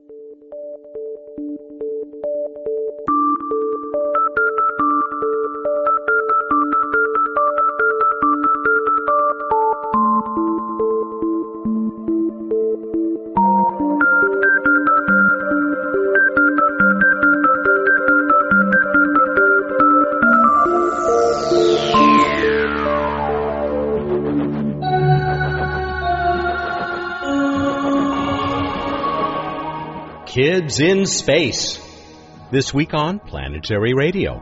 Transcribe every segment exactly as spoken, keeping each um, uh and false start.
Kids in Space, this week on Planetary Radio.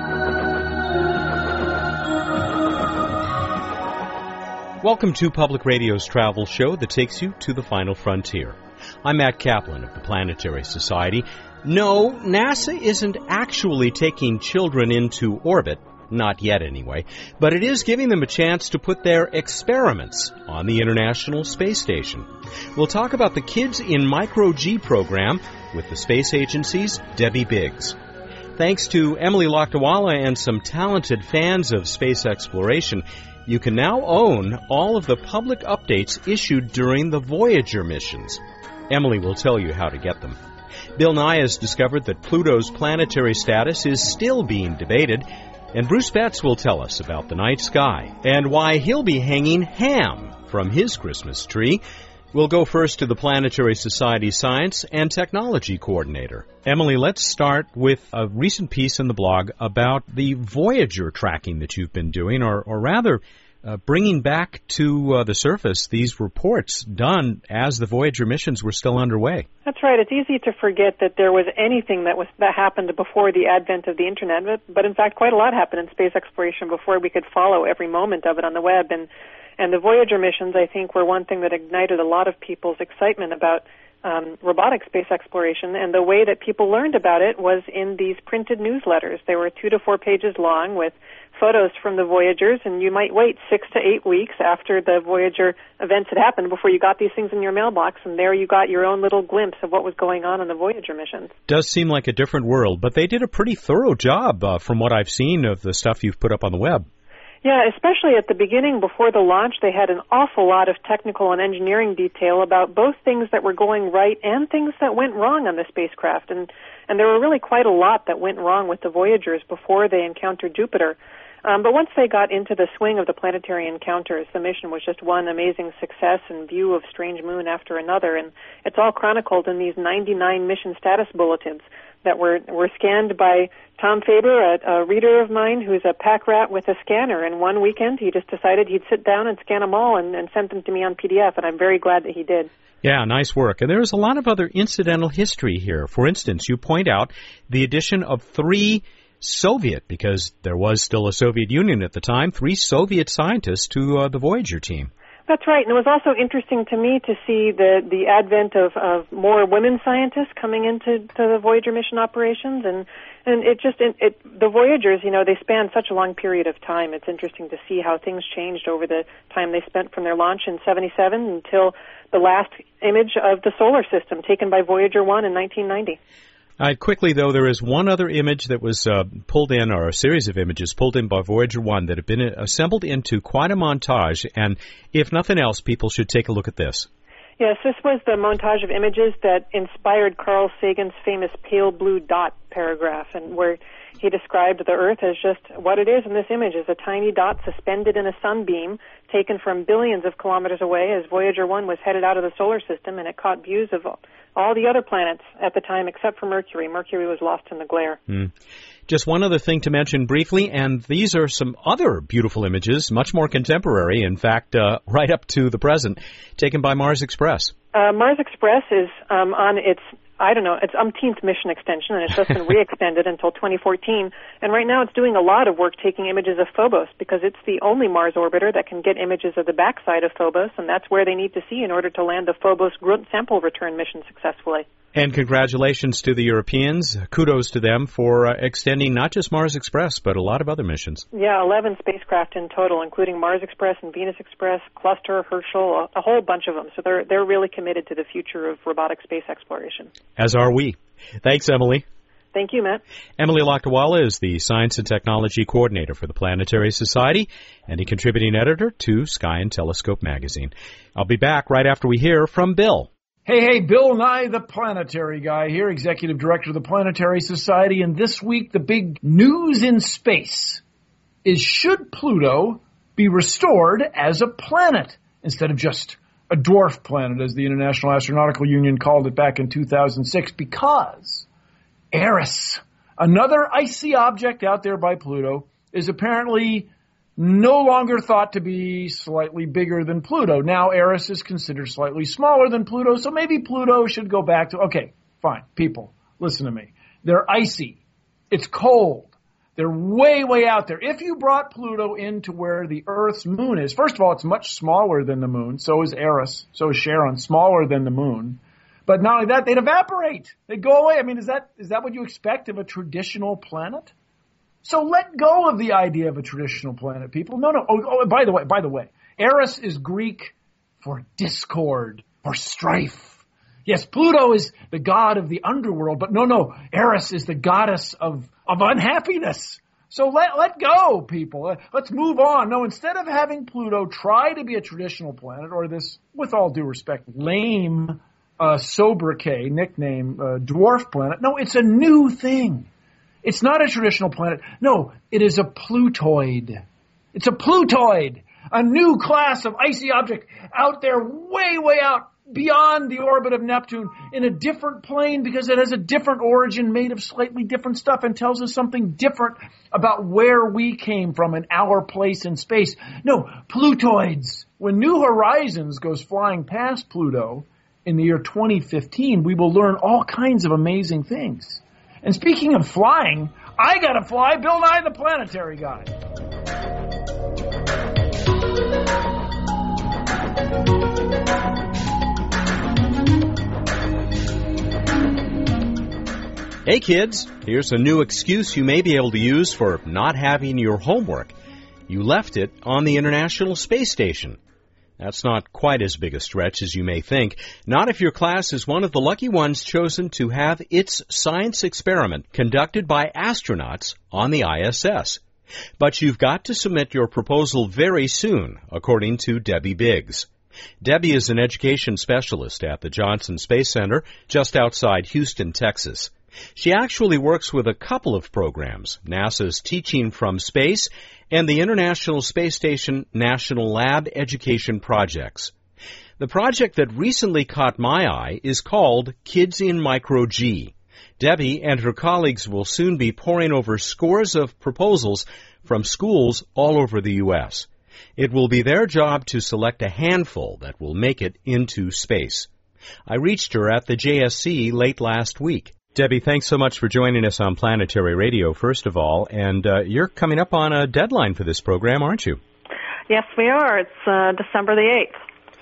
Welcome to Public Radio's travel show that takes you to the final frontier. I'm Matt Kaplan of the Planetary Society. No, NASA isn't actually taking children into orbit, not yet anyway, but it is giving them a chance to put their experiments on the International Space Station. We'll talk about the Kids in Micro G program with the space agency's Debbie Biggs. Thanks to Emily Lakdawalla and some talented fans of space exploration, you can now own all of the public updates issued during the Voyager missions. Emily will tell you how to get them. Bill Nye has discovered that Pluto's planetary status is still being debated, and Bruce Betts will tell us about the night sky and why he'll be hanging ham from his Christmas tree. We'll go first to the Planetary Society Science and Technology Coordinator. Emily, let's start with a recent piece in the blog about the Voyager tracking that you've been doing, or, or rather uh, bringing back to uh, the surface these reports done as the Voyager missions were still underway. That's right. It's easy to forget that there was anything that was that happened before the advent of the Internet, but, but in fact quite a lot happened in space exploration before we could follow every moment of it on the web. And, and the Voyager missions, I think, were one thing that ignited a lot of people's excitement about um, robotic space exploration, and the way that people learned about it was in these printed newsletters. They were two to four pages long with photos from the Voyagers, and you might wait six to eight weeks after the Voyager events had happened before you got these things in your mailbox, and there you got your own little glimpse of what was going on in the Voyager missions. Does seem like a different world, but they did a pretty thorough job uh, from what I've seen of the stuff you've put up on the web. Yeah, especially at the beginning, before the launch, they had an awful lot of technical and engineering detail about both things that were going right and things that went wrong on the spacecraft. And, and there were really quite a lot that went wrong with the Voyagers before they encountered Jupiter. Um, but once they got into the swing of the planetary encounters, the mission was just one amazing success and view of strange moon after another. And it's all chronicled in these ninety-nine mission status bulletins that were, were scanned by Tom Faber, a, a reader of mine who's a pack rat with a scanner. And one weekend he just decided he'd sit down and scan them all and, and sent them to me on P D F, and I'm very glad that he did. Yeah, nice work. And there's a lot of other incidental history here. For instance, you point out the addition of three Soviet, because there was still a Soviet Union at the time, three Soviet scientists to uh, the Voyager team. That's right, and it was also interesting to me to see the, the advent of, of more women scientists coming into to the Voyager mission operations, and, and it just, it, it, the Voyagers, you know, they span such a long period of time. It's interesting to see how things changed over the time they spent from their launch in seventy-seven until the last image of the solar system taken by Voyager one in nineteen ninety. Uh, quickly, though, there is one other image that was uh, pulled in, or a series of images pulled in by Voyager one that have been assembled into quite a montage, and if nothing else, people should take a look at this. Yes, this was the montage of images that inspired Carl Sagan's famous pale blue dot paragraph, and where he described the Earth as just what it is in this image, is a tiny dot suspended in a sunbeam taken from billions of kilometers away as Voyager one was headed out of the solar system, and it caught views of all the other planets at the time except for Mercury. Mercury was lost in the glare. Mm. Just one other thing to mention briefly, and these are some other beautiful images, much more contemporary, in fact, uh, right up to the present, taken by Mars Express. Uh, Mars Express is um, on its, I don't know, its umpteenth mission extension, and it's just been re-extended until twenty fourteen. And right now it's doing a lot of work taking images of Phobos, because it's the only Mars orbiter that can get images of the backside of Phobos, and that's where they need to see in order to land the Phobos grunt sample return mission successfully. And congratulations to the Europeans. Kudos to them for uh, extending not just Mars Express, but a lot of other missions. Yeah, eleven spacecraft in total, including Mars Express and Venus Express, Cluster, Herschel, a, a whole bunch of them. So they're they're really committed to the future of robotic space exploration. As are we. Thanks, Emily. Thank you, Matt. Emily Lakdawalla is the Science and Technology Coordinator for the Planetary Society and a contributing editor to Sky and Telescope magazine. I'll be back right after we hear from Bill. Hey, hey, Bill Nye, the planetary guy here, executive director of the Planetary Society, and this week the big news in space is, should Pluto be restored as a planet instead of just a dwarf planet, as the International Astronautical Union called it back in two thousand six, because Eris, another icy object out there by Pluto, is apparently no longer thought to be slightly bigger than Pluto. Now Eris is considered slightly smaller than Pluto, so maybe Pluto should go back to, okay, fine, people, listen to me. They're icy. It's cold. They're way, way out there. If you brought Pluto into where the Earth's moon is, first of all, it's much smaller than the moon. So is Eris. So is Charon, smaller than the moon. But not only that, they'd evaporate. They'd go away. I mean, is that is that what you expect of a traditional planet? So let go of the idea of a traditional planet, people. No, no. Oh, oh, by the way, by the way, Eris is Greek for discord, for strife. Yes, Pluto is the god of the underworld, but no, no, Eris is the goddess of, of unhappiness. So let, let go, people. Let's move on. No, instead of having Pluto try to be a traditional planet, or this, with all due respect, lame, uh, sobriquet, nickname, uh, dwarf planet, no, it's a new thing. It's not a traditional planet. No, it is a Plutoid. It's a Plutoid, a new class of icy object out there way, way out beyond the orbit of Neptune in a different plane because it has a different origin made of slightly different stuff and tells us something different about where we came from and our place in space. No, Plutoids. When New Horizons goes flying past Pluto in the year twenty fifteen, we will learn all kinds of amazing things. And speaking of flying, I gotta fly Bill Nye the Planetary Guy. Hey kids, here's a new excuse you may be able to use for not having your homework. You left it on the International Space Station. That's not quite as big a stretch as you may think. Not if your class is one of the lucky ones chosen to have its science experiment conducted by astronauts on the I S S. But you've got to submit your proposal very soon, according to Debbie Biggs. Debbie is an education specialist at the Johnson Space Center just outside Houston, Texas. She actually works with a couple of programs, NASA's Teaching from Space and the International Space Station National Lab Education Projects. The project that recently caught my eye is called Kids in Micro G. Debbie and her colleagues will soon be poring over scores of proposals from schools all over the U S. It will be their job to select a handful that will make it into space. I reached her at the J S C late last week. Debbie, thanks so much for joining us on Planetary Radio, first of all. And uh, you're coming up on a deadline for this program, aren't you? Yes, we are. It's uh, December the eighth.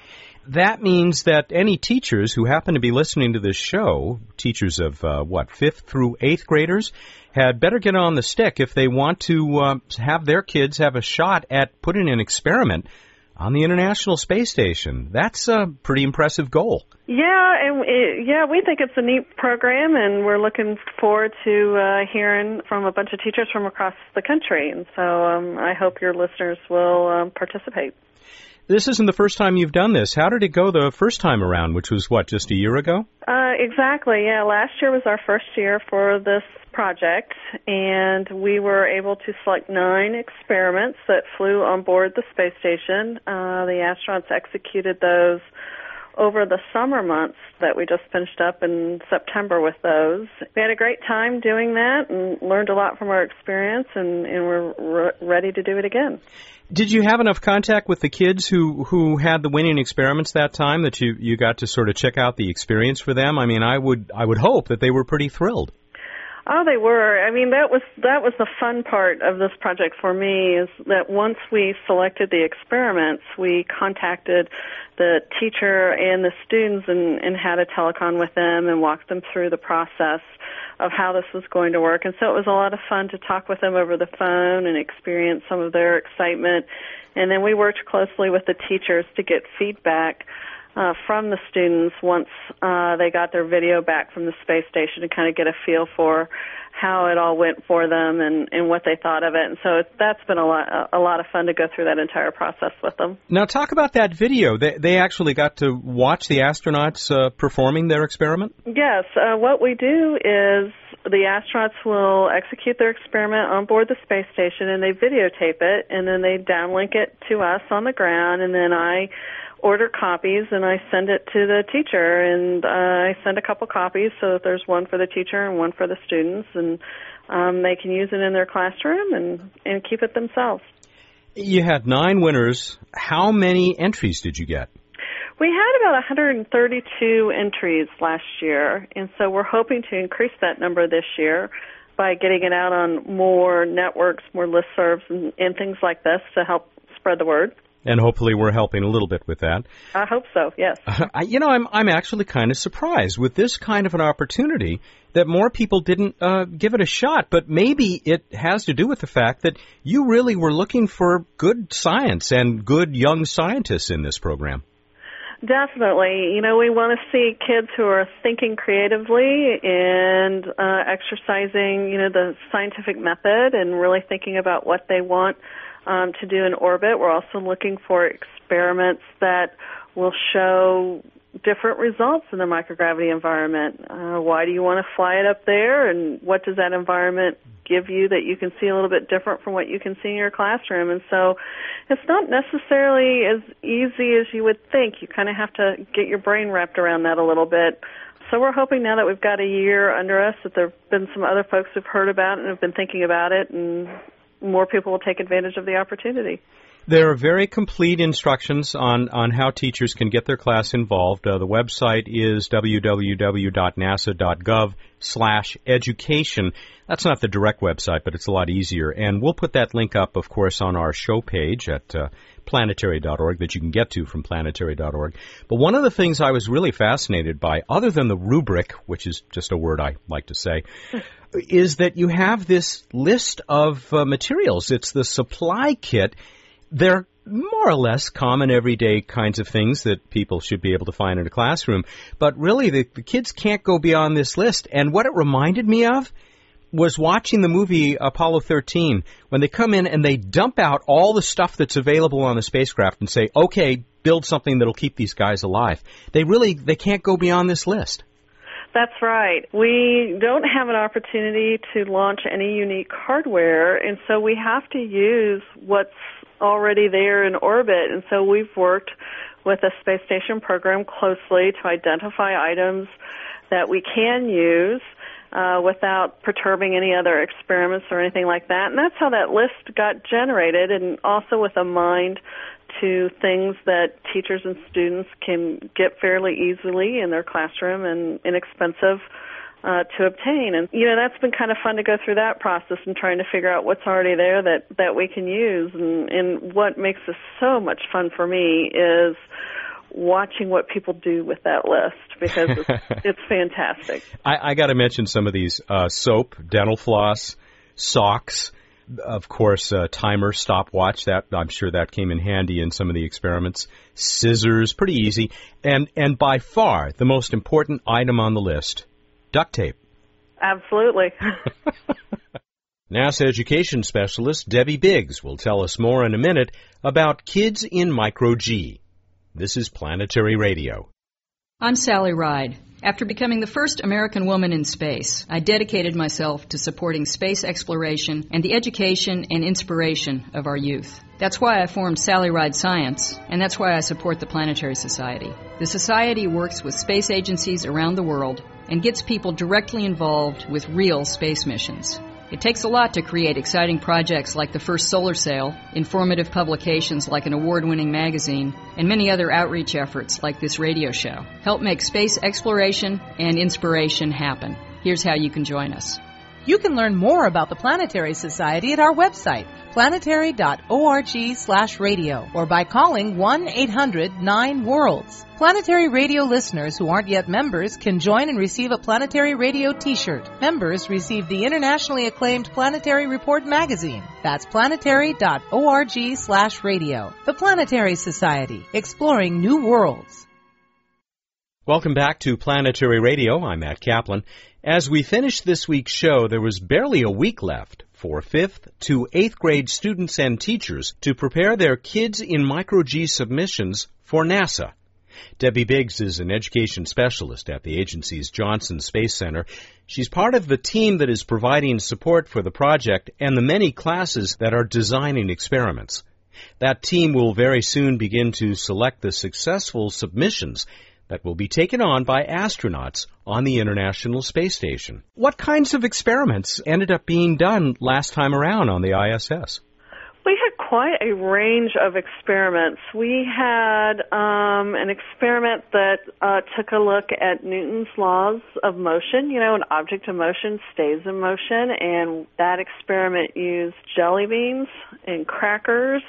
That means that any teachers who happen to be listening to this show, teachers of, uh, what, fifth through eighth graders, had better get on the stick if they want to uh, have their kids have a shot at putting an experiment on the International Space Station. That's a pretty impressive goal. Yeah, and it, yeah, we think it's a neat program, and we're looking forward to uh, hearing from a bunch of teachers from across the country. And so um, I hope your listeners will um, participate. This isn't the first time you've done this. How did it go the first time around, which was, what, just a year ago? Uh, exactly, yeah. Last year was our first year for this project, and we were able to select nine experiments that flew on board the space station. Uh, the astronauts executed those over the summer months that we just finished up in September with those. We had a great time doing that and learned a lot from our experience, and, and we're re- ready to do it again. Did you have enough contact with the kids who, who had the winning experiments that time that you, you got to sort of check out the experience for them? I mean, I would I would hope that they were pretty thrilled. Oh, they were. I mean, that was that was the fun part of this project for me, is that once we selected the experiments, we contacted the teacher and the students and, and had a telecon with them and walked them through the process of how this was going to work. And so it was a lot of fun to talk with them over the phone and experience some of their excitement. And then we worked closely with the teachers to get feedback uh, from the students once uh, they got their video back from the space station to kind of get a feel for how it all went for them and, and what they thought of it. And so that's been a lot, a lot of fun to go through that entire process with them. Now, talk about that video. They, they actually got to watch the astronauts uh, performing their experiment? Yes. Uh, what we do is the astronauts will execute their experiment on board the space station, and they videotape it, and then they downlink it to us on the ground, and then I order copies, and I send it to the teacher, and uh, I send a couple copies so that there's one for the teacher and one for the students, and um, they can use it in their classroom and, and keep it themselves. You had nine winners. How many entries did you get? We had about one hundred thirty-two entries last year, and so we're hoping to increase that number this year by getting it out on more networks, more listservs, and, and things like this to help spread the word. And hopefully we're helping a little bit with that. I hope so, yes. Uh, you know, I'm I'm actually kind of surprised with this kind of an opportunity that more people didn't uh, give it a shot. But maybe it has to do with the fact that you really were looking for good science and good young scientists in this program. Definitely. You know, we want to see kids who are thinking creatively and uh, exercising, you know, the scientific method and really thinking about what they want Um, to do in orbit. We're also looking for experiments that will show different results in the microgravity environment. Uh, why do you want to fly it up there, and what does that environment give you that you can see a little bit different from what you can see in your classroom? And so it's not necessarily as easy as you would think. You kind of have to get your brain wrapped around that a little bit. So we're hoping now that we've got a year under us that there have been some other folks who've heard about it and have been thinking about it, and more people will take advantage of the opportunity. There are very complete instructions on, on how teachers can get their class involved. Uh, the website is w w w dot nasa dot gov slash education. That's not the direct website, but it's a lot easier. And we'll put that link up, of course, on our show page at uh, planetary dot org that you can get to from planetary dot org. But one of the things I was really fascinated by, other than the rubric, which is just a word I like to say, is that you have this list of uh, materials. It's the supply kit. They're more or less common everyday kinds of things that people should be able to find in a classroom. But really, the, the kids can't go beyond this list. And what it reminded me of was watching the movie Apollo thirteen, when they come in and they dump out all the stuff that's available on the spacecraft and say, okay, build something that'll keep these guys alive. They really, they can't go beyond this list. That's right. We don't have an opportunity to launch any unique hardware, and so we have to use what's already there in orbit. And so we've worked with the Space Station program closely to identify items that we can use uh, without perturbing any other experiments or anything like that. And that's how that list got generated, and also with a mind to things that teachers and students can get fairly easily in their classroom and inexpensive uh, to obtain. And, you know, that's been kind of fun to go through that process and trying to figure out what's already there that, that we can use. And, and what makes this so much fun for me is watching what people do with that list, because it's, it's fantastic. I, I got to mention some of these: uh, soap, dental floss, socks, of course, uh, timer, stopwatch. That I'm sure that came in handy in some of the experiments. Scissors, pretty easy, and and by far the most important item on the list: duct tape. Absolutely. NASA education specialist Debbie Biggs will tell us more in a minute about kids in micro-G. This is Planetary Radio. I'm Sally Ride. After becoming the first American woman in space, I dedicated myself to supporting space exploration and the education and inspiration of our youth. That's why I formed Sally Ride Science, and that's why I support the Planetary Society. The Society works with space agencies around the world and gets people directly involved with real space missions. It takes a lot to create exciting projects like the first solar sail, informative publications like an award-winning magazine, and many other outreach efforts like this radio show. Help make space exploration and inspiration happen. Here's how you can join us. You can learn more about the Planetary Society at our website, planetary dot org slash radio, or by calling one eight hundred nine worlds. Planetary Radio listeners who aren't yet members can join and receive a Planetary Radio t-shirt. Members receive the internationally acclaimed Planetary Report magazine. That's planetary dot org slash radio. The Planetary Society, exploring new worlds. Welcome back to Planetary Radio. I'm Matt Kaplan. As we finish this week's show, there was barely a week left for fifth to eighth grade students and teachers to prepare their Kids in Micro-G submissions for NASA. Debbie Biggs is an education specialist at the agency's Johnson Space Center. She's part of the team that is providing support for the project and the many classes that are designing experiments. That team will very soon begin to select the successful submissions that will be taken on by astronauts on the International Space Station. What kinds of experiments ended up being done last time around on the I S S? We had quite a range of experiments. We had um, an experiment that uh, took a look at Newton's laws of motion. You know, an object in motion stays in motion, and that experiment used jelly beans and crackers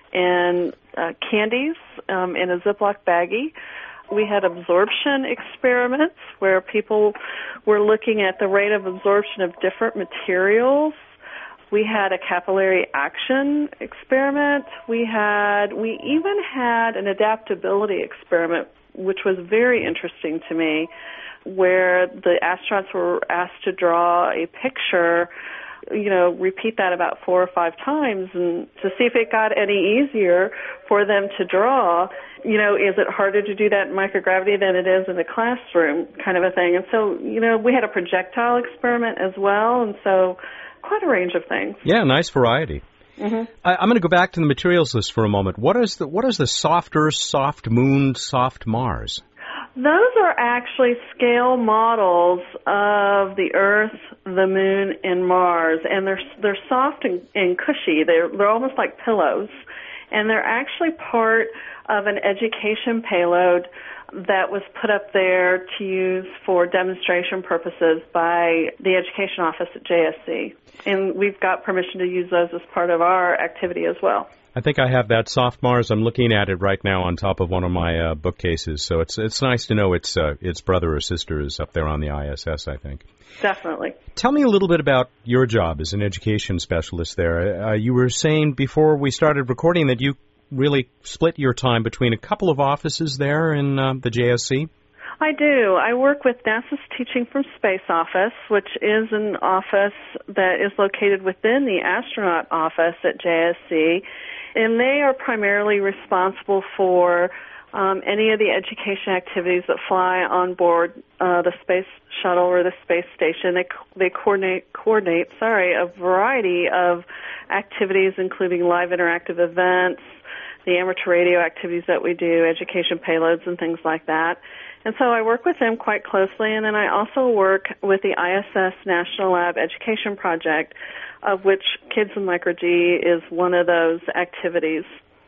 and uh, candies um, in a Ziploc baggie. We had absorption experiments where people were looking at the rate of absorption of different materials. We had a capillary action experiment. We had, we even had an adaptability experiment, which was very interesting to me, where the astronauts were asked to draw a picture, you know, repeat that about four or five times and to see if it got any easier for them to draw. You know, is it harder to do that in microgravity than it is in the classroom, kind of a thing. And so, you know, we had a projectile experiment as well, and so quite a range of things. Yeah, nice variety. Mm-hmm. I, I'm going to go back to the materials list for a moment. What is the what is the soft Earth, soft Moon, soft Mars? Those are actually scale models of the Earth, the Moon, and Mars, and they're they're soft and, and cushy. They're they're almost like pillows, and they're actually part of an education payload that was put up there to use for demonstration purposes by the education office at J S C. And we've got permission to use those as part of our activity as well. I think I have that soft Mars. I'm looking at it right now on top of one of my uh, bookcases. So it's it's nice to know its uh, its brother or sister is up there on the I S S, I think. Definitely. Tell me a little bit about your job as an education specialist there. Uh, you were saying before we started recording that you really split your time between a couple of offices there in uh, the J S C? I do. I work with NASA's Teaching from Space office, which is an office that is located within the astronaut office at J S C, and they are primarily responsible for um, any of the education activities that fly on board uh, the space shuttle or the space station. They they coordinate coordinate sorry a variety of activities, including live interactive events, the amateur radio activities that we do, education payloads and things like that. And so I work with them quite closely, and then I also work with the I S S National Lab Education Project, of which Kids in Micro-G is one of those activities.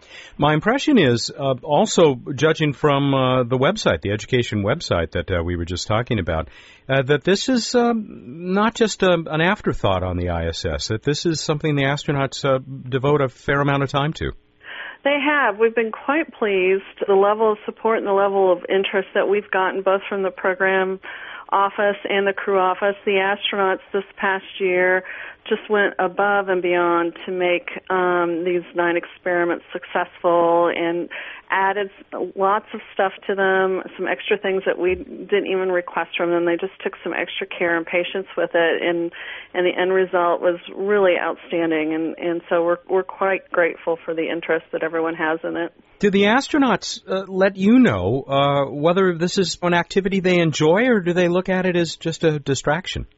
My impression is, uh, also judging from uh, the website, the education website that uh, we were just talking about, uh, that this is um, not just a, an afterthought on the I S S, that this is something the astronauts uh, devote a fair amount of time to. They have. We've been quite pleased. The level of support and the level of interest that we've gotten both from the program office and the crew office. The astronauts this past year just went above and beyond to make um, these nine experiments successful and added lots of stuff to them, some extra things that we didn't even request from them. They just took some extra care and patience with it, and and the end result was really outstanding. And, and so we're we're quite grateful for the interest that everyone has in it. Do the astronauts uh, let you know uh, whether this is an activity they enjoy, or do they look at it as just a distraction?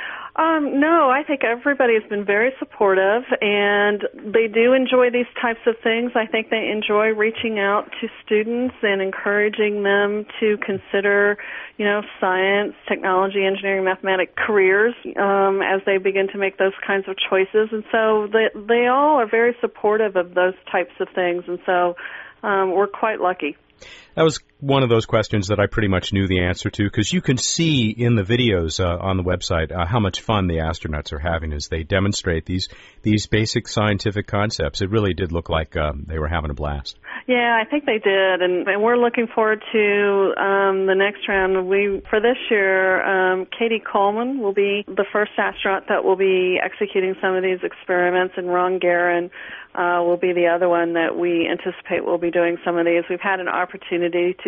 Um, no, I think everybody has been very supportive, and they do enjoy these types of things. I think they enjoy reaching out to students and encouraging them to consider, you know, science, technology, engineering, mathematics careers um, as they begin to make those kinds of choices. And so they, they all are very supportive of those types of things, and so um, we're quite lucky. That was one of those questions that I pretty much knew the answer to, because you can see in the videos uh, on the website uh, how much fun the astronauts are having as they demonstrate these these basic scientific concepts. It really did look like um, they were having a blast. Yeah, I think they did, and, and we're looking forward to um, the next round. We for this year, um, Katie Coleman will be the first astronaut that will be executing some of these experiments, and Ron Guerin uh, will be the other one that we anticipate will be doing some of these. We've had an opportunity to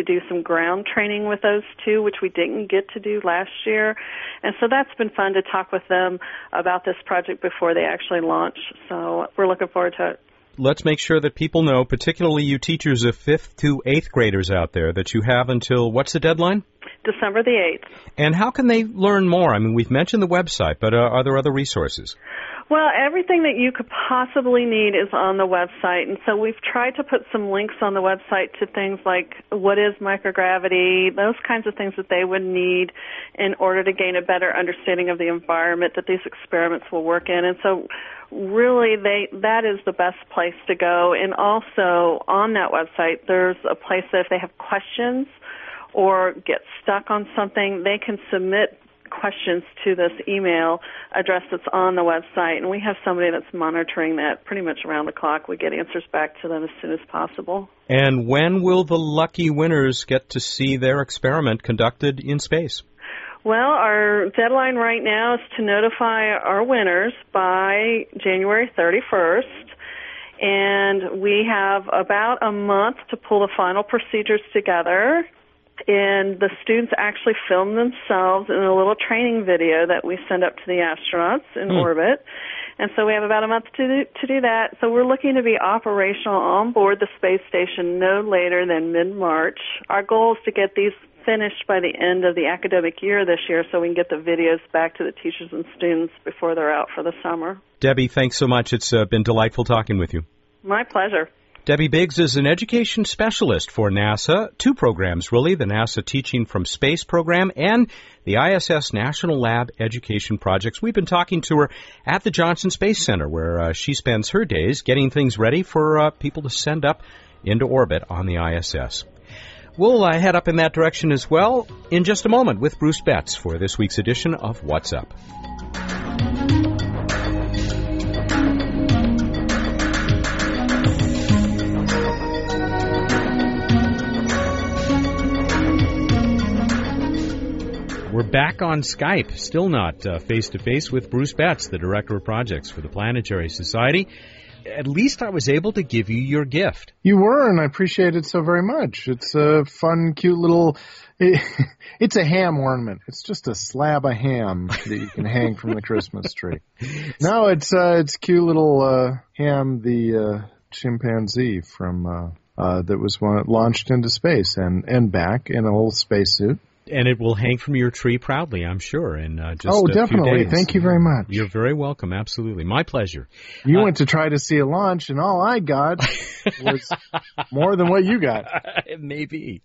do some ground training with those two, which we didn't get to do last year. And so that's been fun to talk with them about this project before they actually launch. So we're looking forward to it. Let's make sure that people know, particularly you teachers of fifth to eighth graders out there, that you have until, what's the deadline? December the eighth. And how can they learn more? I mean, we've mentioned the website, but uh, are there other resources? Well, everything that you could possibly need is on the website, and so we've tried to put some links on the website to things like what is microgravity, those kinds of things that they would need in order to gain a better understanding of the environment that these experiments will work in. And so really they that is the best place to go. And also on that website, there's a place that if they have questions or get stuck on something, they can submit questions to this email address that's on the website, and we have somebody that's monitoring that pretty much around the clock. We get answers back to them as soon as possible. And when will the lucky winners get to see their experiment conducted in space? Well, our deadline right now is to notify our winners by January thirty-first, and we have about a month to pull the final procedures together. And the students actually film themselves in a little training video that we send up to the astronauts in mm. orbit. And so we have about a month to do, to do that. So we're looking to be operational on board the space station no later than mid-March. Our goal is to get these finished by the end of the academic year this year so we can get the videos back to the teachers and students before they're out for the summer. Debbie, thanks so much. It's uh, been delightful talking with you. My pleasure. Debbie Biggs is an education specialist for NASA, two programs really, the NASA Teaching from Space program and the I S S National Lab Education Projects. We've been talking to her at the Johnson Space Center where uh, she spends her days getting things ready for uh, people to send up into orbit on the I S S. We'll uh, head up in that direction as well in just a moment with Bruce Betts for this week's edition of What's Up. We're back on Skype, still not uh, face-to-face with Bruce Betts, the Director of Projects for the Planetary Society. At least I was able to give you your gift. You were, and I appreciate it so very much. It's a fun, cute little... It, it's a ham ornament. It's just a slab of ham that you can hang from the Christmas tree. No, it's uh, it's cute little uh, ham, the uh, chimpanzee from uh, uh, that was one, launched into space and, and back in a little spacesuit. And it will hang from your tree proudly, I'm sure, in uh, just oh, a definitely. few days. Thank you very much. You're very welcome. Absolutely. My pleasure. You uh, went to try to see a launch, and all I got was more than what you got. Maybe.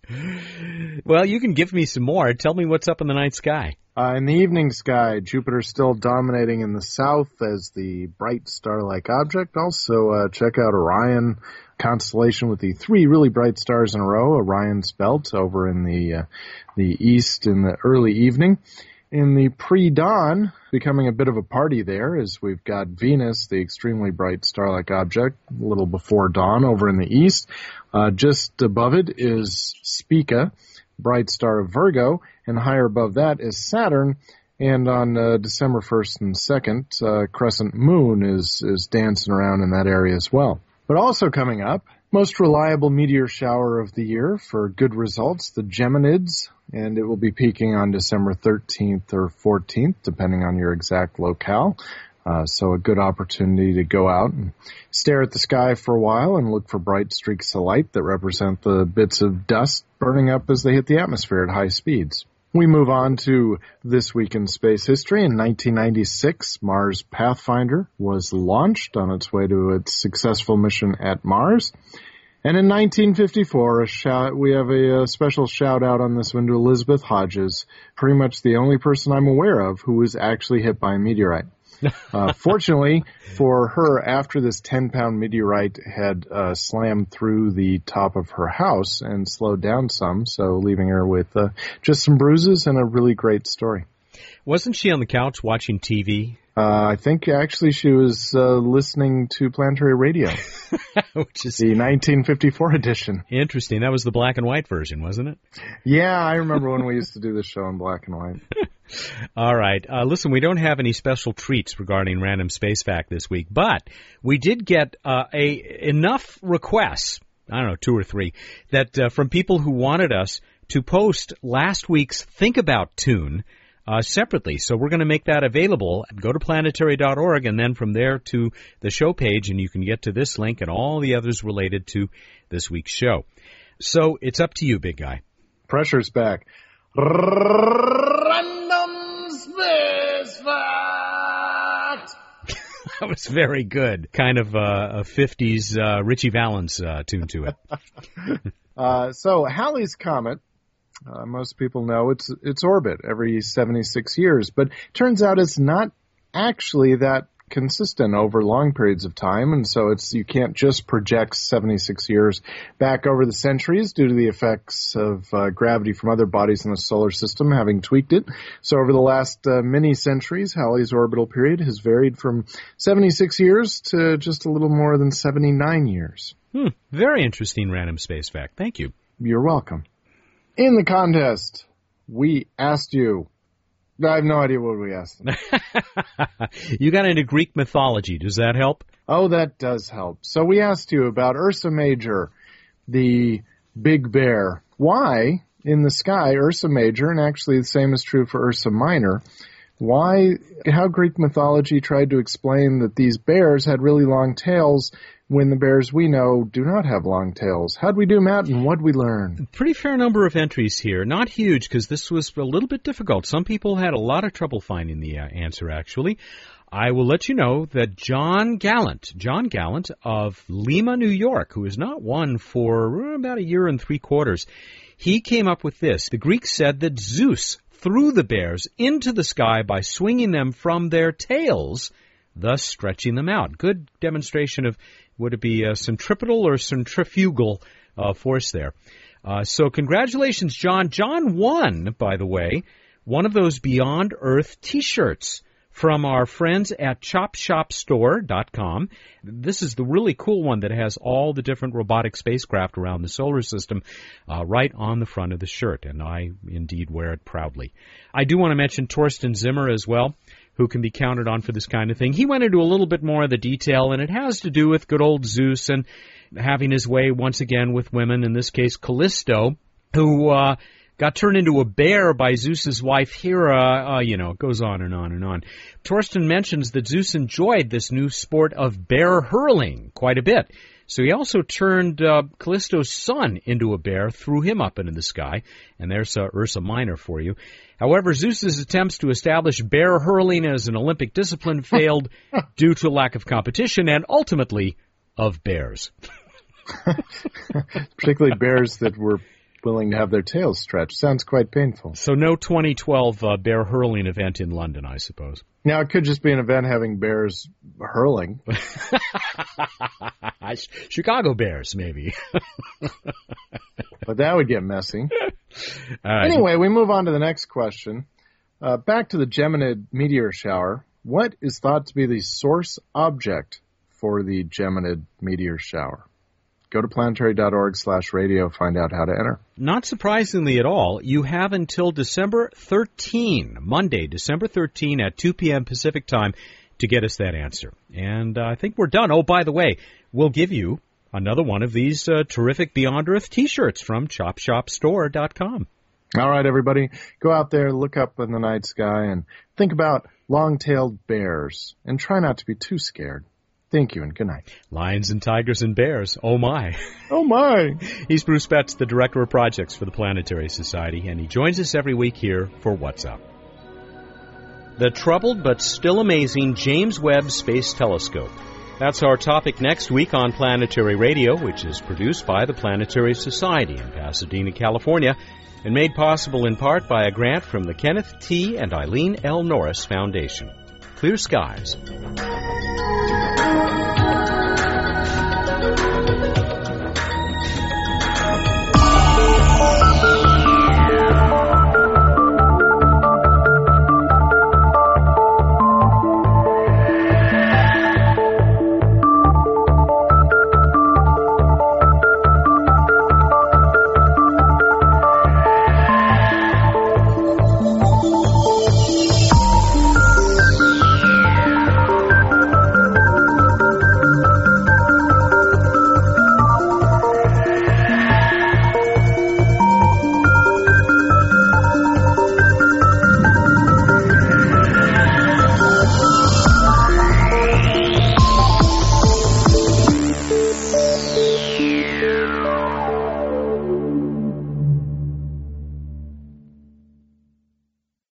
Well, you can give me some more. Tell me what's up in the night sky. Uh, in the evening sky, Jupiter's still dominating in the south as the bright star-like object. Also, uh, check out Orion constellation with the three really bright stars in a row, Orion's belt over in the uh, the east in the early evening. In the pre-dawn, becoming a bit of a party there, as we've got Venus, the extremely bright star-like object, a little before dawn over in the east. Uh, just above it is Spica, bright star of Virgo, and higher above that is Saturn. And on uh, December first and second, uh, crescent moon is, is dancing around in that area as well. But also coming up, most reliable meteor shower of the year for good results, the Geminids, and it will be peaking on December thirteenth or fourteenth, depending on your exact locale. Uh, so a good opportunity to go out and stare at the sky for a while and look for bright streaks of light that represent the bits of dust burning up as they hit the atmosphere at high speeds. We move on to This Week in Space History. In nineteen ninety-six, Mars Pathfinder was launched on its way to its successful mission at Mars. And in nineteen fifty-four, a shout, we have a, a special shout-out on this one to Elizabeth Hodges, pretty much the only person I'm aware of who was actually hit by a meteorite. Uh, fortunately for her, after this ten-pound meteorite had uh, slammed through the top of her house and slowed down some, so leaving her with uh, just some bruises and a really great story. Wasn't she on the couch watching T V? Uh, I think actually she was uh, listening to Planetary Radio, which is the nineteen fifty-four edition. Interesting. That was the black and white version, wasn't it? Yeah, I remember when we used to do the show in black and white. All right. Uh, listen, we don't have any special treats regarding Random Space Fact this week, but we did get uh, a enough requests I don't know, two or three, that uh, from people who wanted us to post last week's Think About tune uh, separately. So we're going to make that available. Go to planetary dot org and then from there to the show page, and you can get to this link and all the others related to this week's show. So it's up to you, big guy. Pressure's back. Random Space Fact! That was very good. Kind of uh, a fifties uh, Richie Valens uh, tune to it. uh, so Halley's Comet, uh, most people know its its orbit every seventy-six years, but turns out it's not actually that consistent over long periods of time, and so it's you can't just project seventy-six years back over the centuries due to the effects of uh, gravity from other bodies in the solar system having tweaked it. So over the last uh, many centuries, Halley's orbital period has varied from seventy-six years to just a little more than seventy-nine years. Hmm, very interesting random space fact. Thank you. You're welcome. In the contest, we asked you, I have no idea what we asked them. You got into Greek mythology. Does that help? Oh, that does help. So we asked you about Ursa Major, the big bear. Why, in the sky, Ursa Major, and actually the same is true for Ursa Minor, why, how Greek mythology tried to explain that these bears had really long tails when the bears we know do not have long tails. How'd we do, Matt, and what'd we learn? Pretty fair number of entries here. Not huge, because this was a little bit difficult. Some people had a lot of trouble finding the uh, answer, actually. I will let you know that John Gallant, John Gallant of Lima, New York, who has not won for about a year and three quarters, he came up with this. The Greeks said that Zeus threw the bears into the sky by swinging them from their tails, thus stretching them out. Good demonstration of, would it be a centripetal or centrifugal uh, force there? Uh, so congratulations, John. John won, by the way, one of those Beyond Earth T-shirts from our friends at chop shop store dot com. This is the really cool one that has all the different robotic spacecraft around the solar system uh, right on the front of the shirt, and I indeed wear it proudly. I do want to mention Torsten Zimmer as well, who can be counted on for this kind of thing. He went into a little bit more of the detail, and it has to do with good old Zeus and having his way once again with women, in this case Callisto, who uh, got turned into a bear by Zeus's wife Hera. Uh, you know, it goes on and on and on. Torsten mentions that Zeus enjoyed this new sport of bear hurling quite a bit. So he also turned uh, Callisto's son into a bear, threw him up into the sky, and there's uh, Ursa Minor for you. However, Zeus's attempts to establish bear hurling as an Olympic discipline failed due to lack of competition and ultimately of bears. Particularly bears that were willing to have their tails stretched. Sounds quite painful. So no twenty twelve uh, bear hurling event in London, I suppose. Now, it could just be an event having bears hurling. Chicago Bears, maybe. But that would get messy. Uh, anyway, we move on to the next question. Uh, back to the Geminid meteor shower. What is thought to be the source object for the Geminid meteor shower? Go to planetary dot org slash radio, find out how to enter. Not surprisingly at all, you have until December thirteenth, Monday, December thirteenth at two p.m. Pacific time to get us that answer. And uh, I think we're done. Oh, by the way, we'll give you another one of these uh, terrific Beyond Earth T-shirts from chop shop store dot com. All right, everybody, go out there, look up in the night sky, and think about long-tailed bears, and try not to be too scared. Thank you, and good night. Lions and tigers and bears. Oh, my. Oh, my. He's Bruce Betts, the Director of Projects for the Planetary Society, and he joins us every week here for What's Up. The troubled but still amazing James Webb Space Telescope. That's our topic next week on Planetary Radio, which is produced by the Planetary Society in Pasadena, California, and made possible in part by a grant from the Kenneth T. and Eileen L. Norris Foundation. Clear skies.